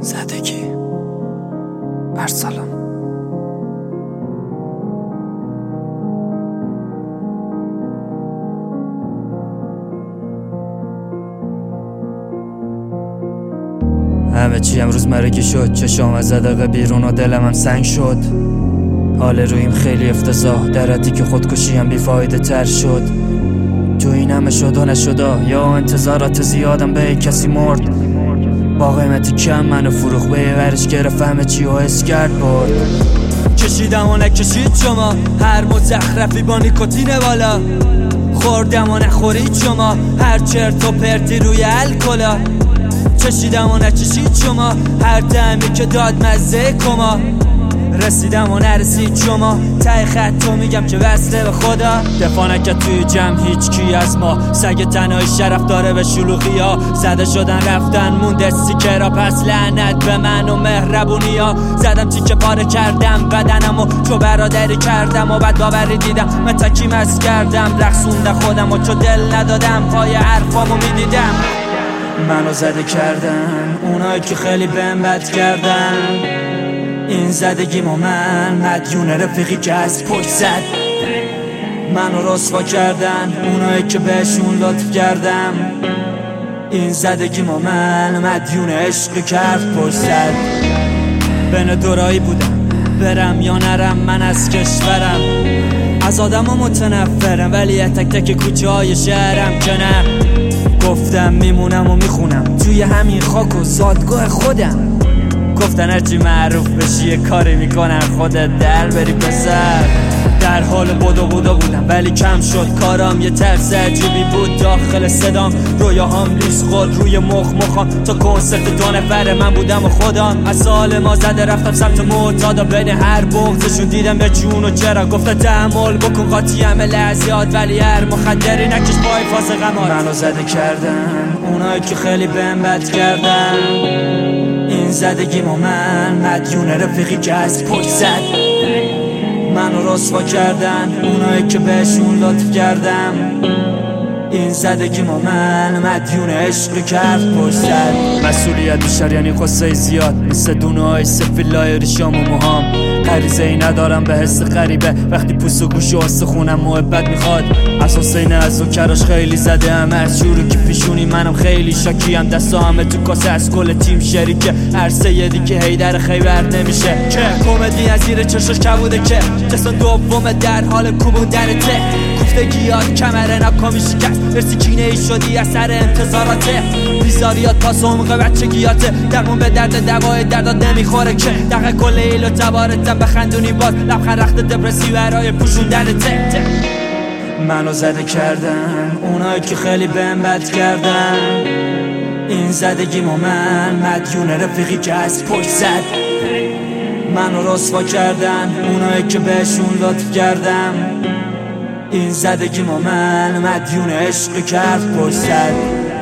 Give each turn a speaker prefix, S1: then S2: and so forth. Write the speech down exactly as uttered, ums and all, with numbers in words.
S1: زدگی ارسلان. همه چی امروز مرگی شد، چشام از زدقه بیرون و دلم هم سنگ شد. حال رویم خیلی افتضاح، در حدی که خودکشی هم بیفایده تر شد. تو این همه شد و نشدا یا انتظارات زیادم به کسی مرد. با قیمتی کم منو فروخ به ورش گرفت، همه چی و حس کرد برد. کشیدم و نکشید شما، هر مزخرفی با نیکوتین بالا. خوردم و نخورید شما، هر چرت و پرتی روی الکلا. چشیدم و نچشید شما، هر دمی که داد مزه کما. رسیدم و نرسید شما، ته خط تو میگم که وصله به خدا. دفاع نکرد توی جمع هیچ کی از ما، سگ تنهای شرف داره به شلوغی ها. زده شدن رفتن مونده سیکرا، پس لعنت به من و مهربونی ها. زدم تیکه پاره کردم بدنم و تو برادری کردم و بعد باوری دیدم من تکی مست کردم. رقصونده خودم و چو دل ندادم، پای حرفامو میدیدم. منو زده کردن اونایی که خیلی بهم بد کردن. این زدگیمو من مدیون رفیقی که از پشت زد. منو رسوا کردن اونایی که بهشون لطف کردم. این زدگیمو من مدیون عشقی که حرف پشت زد. بین دورایی بودم برم یا نرم، من از کشورم از آدم ها متنفرم، ولی تک تک کوچه های شهرم که نه. گفتم میمونم و میخونم توی همین خاک و زادگاه خودم. گفتن هرچی معروف بشی یه کاری میکنن، خودت در بری پسر. در حال بودو بودو بودم ولی کم شد کارم، یه ترس عجیبی بود داخل صدام. رویاهام لیز خود روی مخ مخام، تا کنسرت دو نفره من بودم و خودم. از سال ما زده رفتم سمت معتادا، بین هر بغضشون دیدم به جون و چرا. گفتن تحمل بکن قاطی همه لحظات، ولی هر مخدری نکش پای فاز غمات. منو زده کردن اونایی که خیلی بهم بد کردن. این زدگیمو من مدیون رفیقی که از پشت زد. منو رسوا کردن اونایی که بهشون لطف کردم. این زدگیمو من مدیون عشقی که حرف پشت زد. مسئولیت بیشتر یعنی قصه زیاد، مثل دونه های سفیلای ریشام و موهام. غریزه ای ندارم به حس غریبه، وقتی پوست و گوش و استخونم محبت میخواد. از حسین از و کراش خیلی زده، همه از شروع که پیشونی منم خیلی شاکیم. دستا همه تو کاسه از کل تیم شریکه، عرصه یه دیگه هیدر خیبر نمیشه. که کمدی از زیر چشاش کبوده که جسم دومه در حال کوبوندنته. گفتگیات کمره ناکامی شکست، برسی کینه ای شدی اثر انتظاراته. بیزاریات پاس عمق بچگیاته، درمون به درد دوای دردات نمیخوره که. دقیقه کل ایل و تبارتم بخندونی باز، لبخند رخت دپرسی برای پوشوندنته. منو زده کردن اونایی که خیلی بهم بد کردن. این زدگیمو من مدیون رفیقی که از پشت زد. منو رسوا کردن اونایی که بهشون لطف کردم. این زدگیمو من مدیون عشقی که حرف پشت زد.